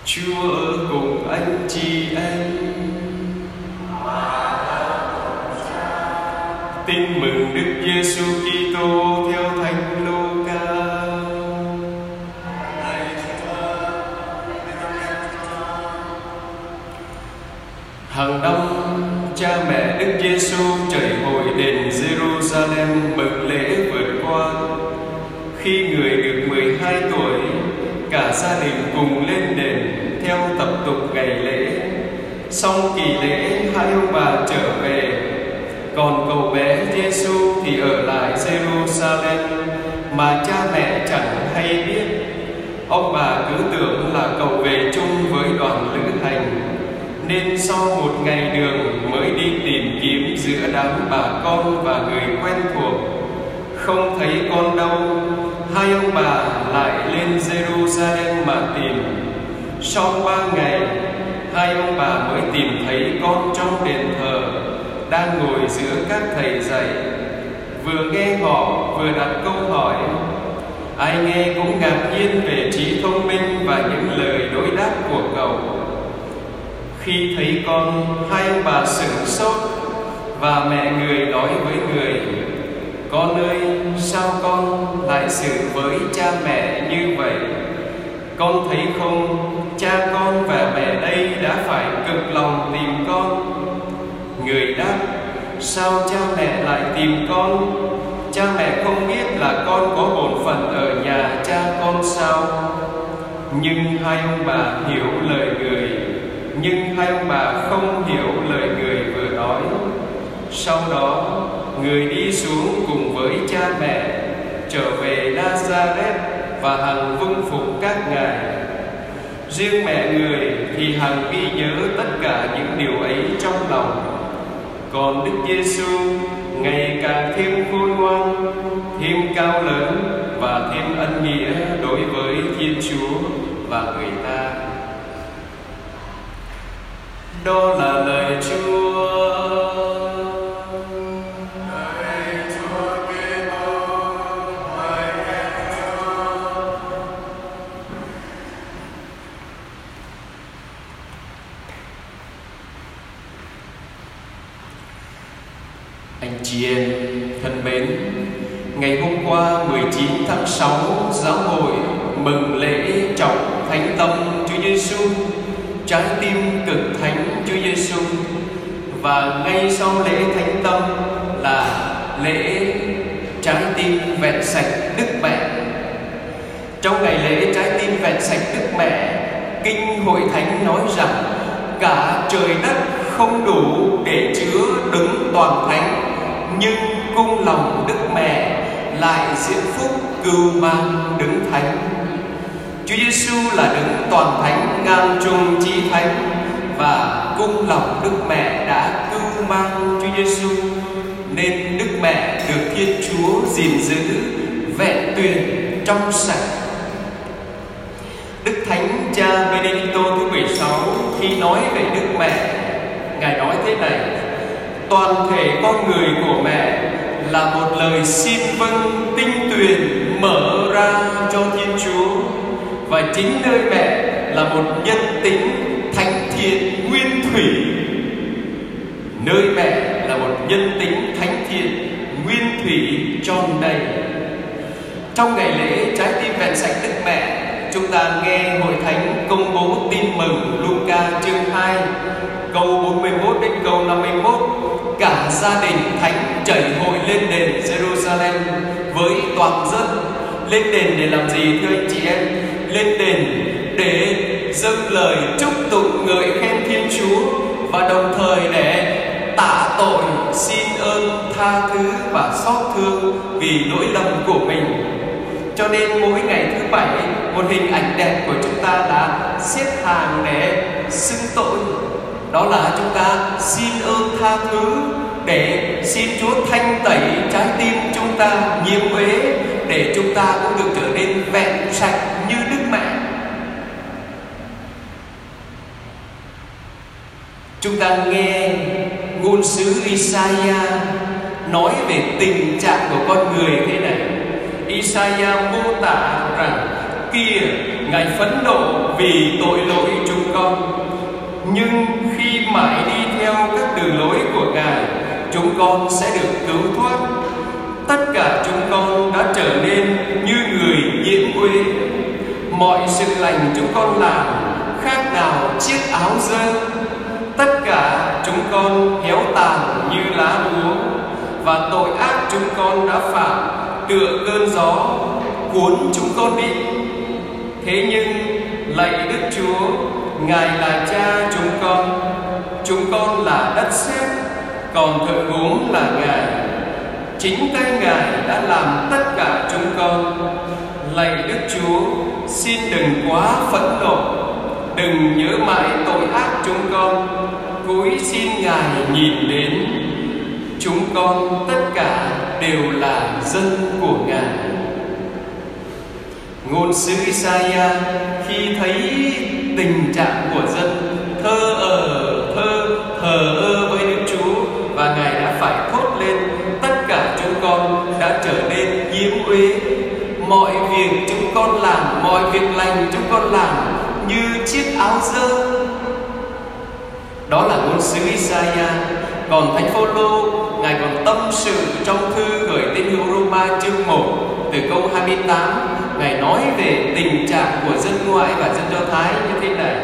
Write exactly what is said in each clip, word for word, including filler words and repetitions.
Chúa ở cùng anh chị em. Tin mừng Đức Giêsu Kitô theo Thánh Luca. Hàng năm, cha mẹ Đức Giêsu chảy hội đền Jerusalem mừng lễ vượt qua. Khi người được mười hai tuổi, cả gia đình cùng lên đền theo tập tục ngày lễ. Xong kỳ lễ, hai ông bà trở về, còn cậu bé Giêsu thì ở lại Jerusalem mà cha mẹ chẳng hay biết. Ông bà cứ tưởng là cậu về chung với đoàn lữ hành, nên sau một ngày đường mới đi tìm kiếm giữa đám bà con và người quen thuộc. Không thấy con đâu, hai ông bà lại lên Jerusalem mà tìm. Sau ba ngày, hai ông bà mới tìm thấy con trong đền thờ, đang ngồi giữa các thầy dạy. Vừa nghe họ vừa đặt câu hỏi. Ai nghe cũng ngạc nhiên về trí thông minh và những lời đối đáp của cậu. Khi thấy con, hai ông bà sửng sốt, và mẹ người nói với người: Con ơi, sao con lại xử với cha mẹ như vậy? Con thấy không, cha con và mẹ đây đã phải cực lòng tìm con. Người đáp: Sao cha mẹ lại tìm con? Cha mẹ không biết là con có bổn phận ở nhà cha con sao? Nhưng hai ông bà hiểu lời người, nhưng hai ông bà không hiểu lời người vừa nói. Sau đó, người đi xuống cùng với cha mẹ, trở về Nazareth và hằng vâng phục các ngài. Riêng mẹ người thì hằng ghi nhớ tất cả những điều ấy trong lòng. Còn Đức Giêsu ngày càng thêm khôn ngoan, thêm cao lớn và thêm ân nghĩa đối với Thiên Chúa và người ta. Đó là lời Chúa. Anh chị em thân mến, ngày hôm qua mười chín tháng sáu, giáo hội mừng lễ trọng Thánh Tâm Chúa Giêsu, trái tim cực thánh Chúa Giêsu. Và ngay sau lễ Thánh Tâm là lễ trái tim vẹn sạch Đức Mẹ. Trong ngày lễ trái tim vẹn sạch Đức Mẹ, Kinh Hội Thánh nói rằng cả trời đất không đủ để chứa đấng toàn thánh, nhưng cung lòng Đức Mẹ lại diễn phúc cưu mang đấng thánh. Chúa Giêsu là đấng toàn thánh ngang trung chí thánh, và cung lòng Đức Mẹ đã cưu mang Chúa Giêsu, nên Đức Mẹ được Thiên Chúa gìn giữ vẹn tuyền trong sạch. Đức Thánh Cha Benedicto thứ mười sáu khi nói về Đức Mẹ, Ngài nói thế này: toàn thể con người của mẹ là một lời xin vâng tinh tuyền mở ra cho Thiên Chúa, và chính nơi mẹ là một nhân tính thánh thiện nguyên thủy. Nơi mẹ là một nhân tính thánh thiện nguyên thủy tròn đầy. Trong ngày lễ trái tim vẹn sạch Đức Mẹ, chúng ta nghe Hội Thánh công bố tin mừng Luca chương hai, câu bốn mươi mốt đến câu năm mươi mốt. Cả gia đình thánh chảy hội lên đền Jerusalem với toàn dân. Lên đền để làm gì thưa anh chị em? Lên đền để dâng lời chúc tụng ngợi khen Thiên Chúa, và đồng thời để tạ tội, xin ơn, tha thứ và xót thương vì lỗi lầm của mình. Cho nên mỗi ngày thứ bảy, một hình ảnh đẹp của chúng ta đã xếp hàng để xưng tội. Đó là chúng ta xin ơn tha thứ, để xin Chúa thanh tẩy trái tim chúng ta nhiễm uế, để chúng ta cũng được trở nên vẹn sạch như Đức Mẹ. Chúng ta nghe ngôn sứ Isaiah nói về tình trạng của con người thế này. Isaiah mô tả rằng: Kìa, Ngài phẫn nộ vì tội lỗi Nhưng khi mãi đi theo các đường lối của Ngài, chúng con sẽ được cứu thoát. Tất cả chúng con đã trở nên như người nhiễm uế. Mọi sự lành chúng con làm khác nào chiếc áo dơ. Tất cả chúng con héo tàn như lá úa, và tội ác chúng con đã phạm tựa cơn gió cuốn chúng con đi. Thế nhưng lạy Đức Chúa, Ngài là Cha chúng con, chúng con là đất sét, còn thợ gốm là Ngài. Chính tay Ngài đã làm tất cả chúng con. Lạy Đức Chúa, xin đừng quá phẫn nộ, đừng nhớ mãi tội ác chúng con. Cúi xin Ngài nhìn đến. Chúng con tất cả đều là dân của Ngài. Ngôn sứ Isaiah khi thấy tình trạng của dân thơ ở thơ thờ ơ với Đức Chúa, và Ngài đã phải thốt lên: tất cả chúng con đã trở nên nhiễm uế. Mọi việc chúng con làm, mọi việc lành chúng con làm như chiếc áo dơ. Đó là ngôn sứ Isaiah. Còn Thánh Phaolô, Ngài còn tâm sự trong thư gửi tín hữu Roma chương một từ câu hai mươi tám. Ngài nói về tình trạng của dân ngoại và dân Do Thái như thế này: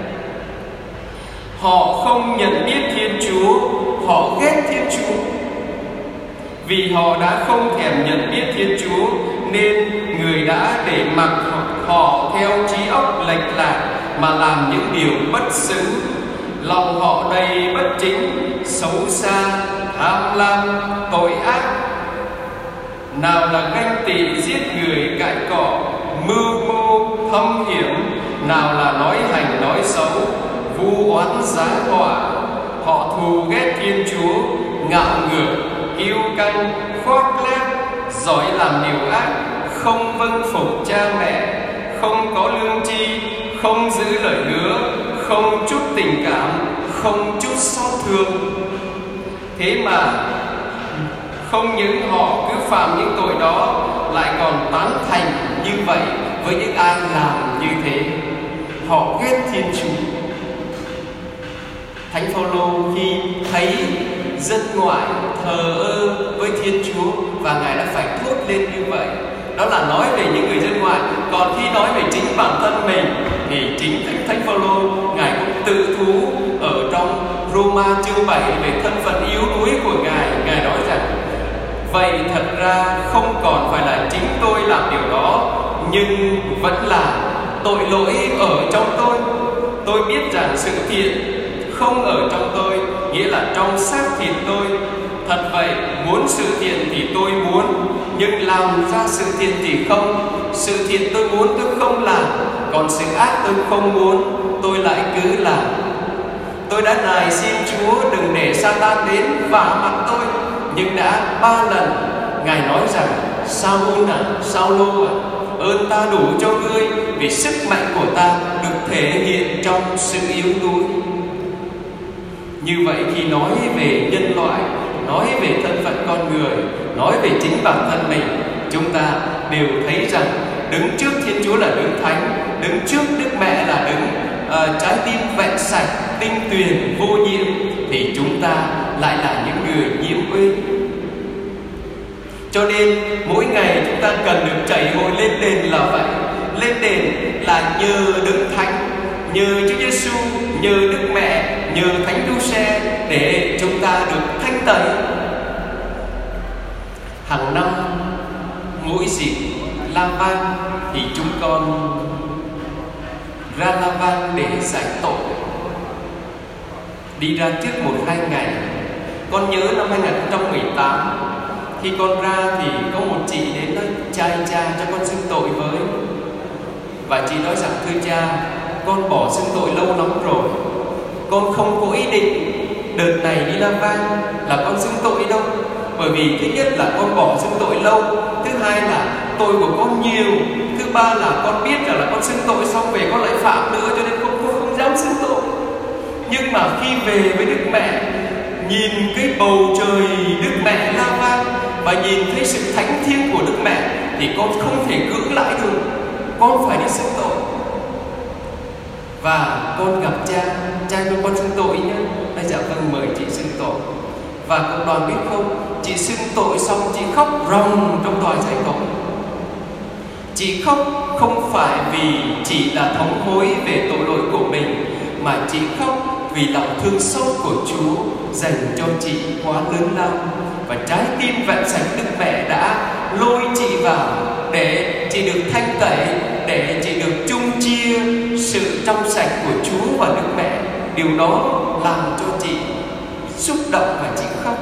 họ không nhận biết Thiên Chúa, họ ghét Thiên Chúa. Vì họ đã không thèm nhận biết Thiên Chúa, nên người đã để mặc họ theo trí óc lệch lạc mà làm những điều bất xứng. Lòng họ đầy bất chính, xấu xa, tham lam, tội ác. Nào là ganh tị giết người cãi cọ, mưu mô thâm hiểm, nào là nói hành nói xấu, vu oán giáng họa. Họ thù ghét Thiên Chúa, ngạo ngược, kiêu căng, khoác lác, giỏi làm điều ác, không vâng phục cha mẹ, không có lương tri, không giữ lời hứa, không chút tình cảm, không chút xót thương. Thế mà không những họ cứ phạm những tội đó, lại còn tán thành như vậy với những ai làm như thế. Họ ghét Thiên Chúa. Thánh Phaolô khi thấy dân ngoại thờ ơ với Thiên Chúa, và Ngài đã phải thốt lên như vậy. Đó là nói về những người dân ngoại. Còn khi nói về chính bản thân mình thì chính Thánh Thánh Phaolô, Ngài cũng tự thú ở trong Roma chương bảy về thân phận yếu đuối của Ngài. Ngài nói rằng: vậy thật ra không còn phải là chính tôi làm điều đó, nhưng vẫn là tội lỗi ở trong tôi. Tôi biết rằng sự thiện không ở trong tôi, nghĩa là trong xác thịt tôi. Thật vậy, muốn sự thiện thì tôi muốn, nhưng làm ra sự thiện thì không. Sự thiện tôi muốn tôi không làm, còn sự ác tôi không muốn, tôi lại cứ làm. Tôi đã nài xin Chúa đừng để Satan đến vả mặt tôi, nhưng đã ba lần Ngài nói rằng: Sa-ul à, Sa-lô à, ơn ta đủ cho ngươi, vì sức mạnh của ta được thể hiện trong sự yếu đuối. Như vậy, khi nói về nhân loại, nói về thân phận con người, nói về chính bản thân mình, chúng ta đều thấy rằng đứng trước Thiên Chúa là đứng thánh, đứng trước Đức Mẹ là đứng uh, trái tim vẹn sạch, tinh tuyền, vô nhiễm, thì chúng ta lại là những người nhiễm uế. Cho nên mỗi ngày chúng ta cần được chảy hội lên đền là vậy. Lên đền là nhờ Đức Thánh, nhờ Chúa Giêsu, nhờ Đức Mẹ, nhờ Thánh Giuse để chúng ta được thanh tẩy. Hàng năm mỗi dịp La Vang thì chúng con ra La Vang để giải tội, đi ra trước một hai ngày. Con nhớ năm hai không một tám, khi con ra thì có một chị đến nói: cha cha cho con xưng tội với. Và chị nói rằng: thưa cha, con bỏ xưng tội lâu lắm rồi, con không có ý định đợt này đi La Vang là con xưng tội đâu. Bởi vì thứ nhất là con bỏ xưng tội lâu, thứ hai là tội của con nhiều, thứ ba là con biết rằng là con xưng tội xong về con lại phạm nữa, cho nên con không, không dám xưng tội. Nhưng mà khi về với Đức Mẹ, nhìn cái bầu trời Đức Mẹ La Vang và nhìn thấy sự thánh thiêng của Đức Mẹ thì con không thể cưỡng lại được, con phải đi xưng tội. Và con gặp cha, cha cho con xưng tội nhé. Bây giờ vâng, mời chị xưng tội. Và cộng đoàn biết không, chị xưng tội xong chị khóc ròng trong tòa giải tội. Chị khóc không phải vì chị là thống hối về tội lỗi của mình, mà chị khóc vì lòng thương xót của Chúa dành cho chị quá lớn lao. Và trái tim vẹn sạch Đức Mẹ đã lôi chị vào để chị được thanh tẩy, để chị được chung chia sự trong sạch của Chúa và Đức Mẹ. Điều đó làm cho chị xúc động và chị khóc.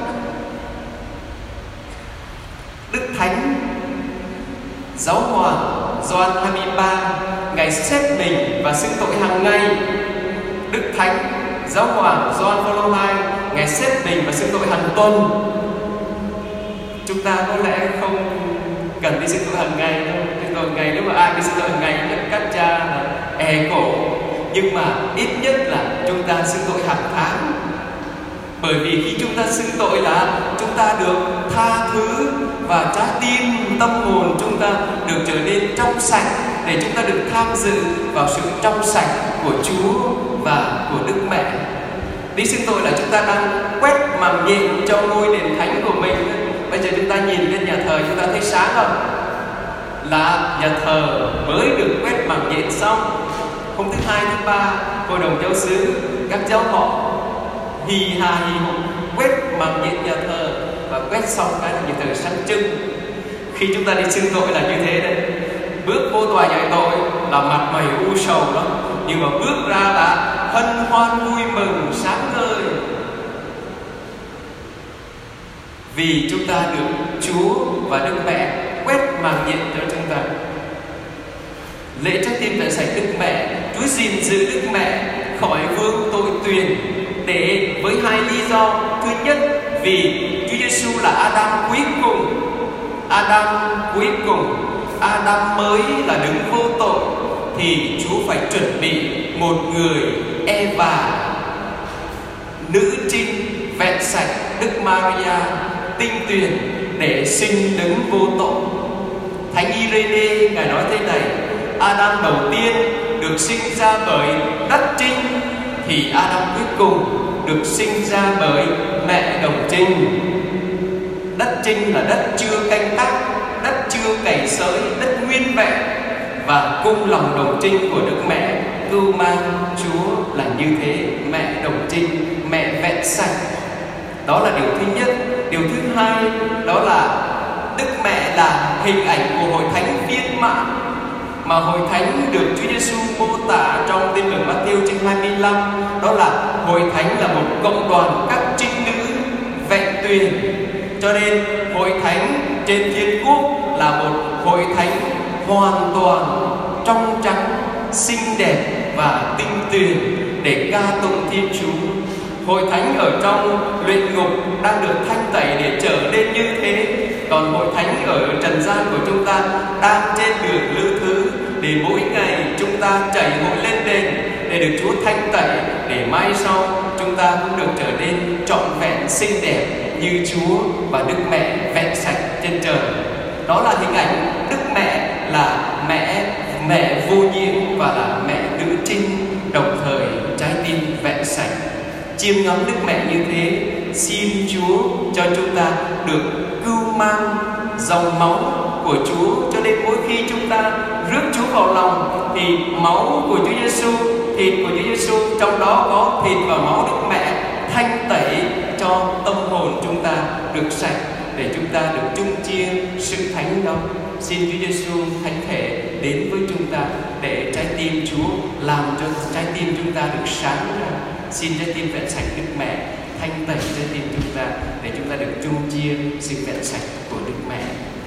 Đức Thánh Giáo hoàng Gioan hai mươi ba, Ngài xét mình và xưng tội hàng ngày. Đức Thánh Giáo hoàng Gioan Phaolô hai, Ngài xét mình và xưng tội hàng tuần. Chúng ta có lẽ không cần đi xưng tội hàng ngày đâu. Xưng tội hàng ngày, nếu mà ai đi xưng tội hàng ngày các cha là e cổ. Nhưng mà ít nhất là chúng ta xưng tội hàng tháng. Bởi vì khi chúng ta xưng tội là chúng ta được tha thứ, và trái tim, tâm hồn chúng ta được trở nên trong sạch, để chúng ta được tham dự vào sự trong sạch của Chúa và của Đức Mẹ. Đi xưng tội là chúng ta đang quét màng nhện cho ngôi đền thánh của mình. Bây giờ chúng ta nhìn lên nhà thờ, chúng ta thấy sáng không? Là nhà thờ mới được quét màng nhện xong. Hôm thứ hai, thứ ba, hội đồng giáo xứ, các giáo họ hì hà hì hục quét màng nhện nhà thờ, và quét xong cái là nhà thờ sáng trưng. Khi chúng ta đi xưng tội là như thế đấy. Bước vô tòa giải tội là mặt mày u sầu lắm, nhưng mà bước ra là hân hoan vui mừng sáng ngời, vì chúng ta được Chúa và Đức Mẹ quét màng nhện cho chúng ta. Lễ trái tim vẹn sạch Đức Mẹ, Chúa gìn giữ Đức Mẹ khỏi vương tội tuyền, để với hai lý do. Thứ nhất, vì Chúa Giêsu là Adam cuối cùng. Adam cuối cùng, Adam mới là đứng vô tội, thì Chúa phải chuẩn bị một người Eva, nữ trinh vẹn sạch, Đức Maria tinh tuyền, để sinh đứng vô tội. Thánh Irene Ngài nói thế này: Adam đầu tiên được sinh ra bởi đất trinh, thì Adam cuối cùng được sinh ra bởi mẹ đồng trinh. Đất trinh là đất chưa canh tác, đất chưa cày xới, đất nguyên vẹn, và cung lòng đồng trinh của Đức Mẹ cưu mang Chúa là như thế. Mẹ đồng trinh, mẹ vẹn sạch. Đó là điều thứ nhất. Điều thứ hai, đó là Đức Mẹ là hình ảnh của hội thánh viên mãn, mà hội thánh được Chúa Giêsu mô tả trong Tin mừng Matthew chương hai mươi lăm. Đó là hội thánh là một cộng đoàn các trinh nữ vẹn tuyền. Cho nên hội thánh trên thiên quốc là một hội thánh hoàn toàn trong trắng, xinh đẹp và tinh tuyền, để ca tụng Thiên Chúa. Hội thánh ở trong luyện ngục đang được thanh tẩy để trở nên như thế. Còn hội thánh ở trần gian của chúng ta đang trên đường lữ thứ, để mỗi ngày chúng ta chảy hội lên đền để được Chúa thanh tẩy, để mai sau chúng ta cũng được trở nên trọn vẹn xinh đẹp như Chúa và Đức Mẹ vẹn sạch trên trời. Đó là hình ảnh Đức Mẹ là mẹ mẹ vô nhiễm và là mẹ nữ trinh, đồng thời trái tim vẹn sạch. Chiêm ngắm Đức Mẹ như thế, xin Chúa cho chúng ta được cưu mang dòng máu của Chúa. Cho nên mỗi khi chúng ta rước Chúa vào lòng, thì máu của Chúa Giêsu, thịt của Chúa Giêsu, trong đó có thịt và máu Đức Mẹ, thanh tẩy cho tâm hồn chúng ta được sạch, để chúng ta được chung chia sự thánh đó. Xin Chúa Giêsu thánh thể đến với chúng ta, để trái tim Chúa làm cho trái tim chúng ta được sáng ra. Xin trái tim vẹn sạch Đức Mẹ thanh tẩy trái tim chúng ta, để chúng ta được chung chia sự vẹn sạch của Đức Mẹ.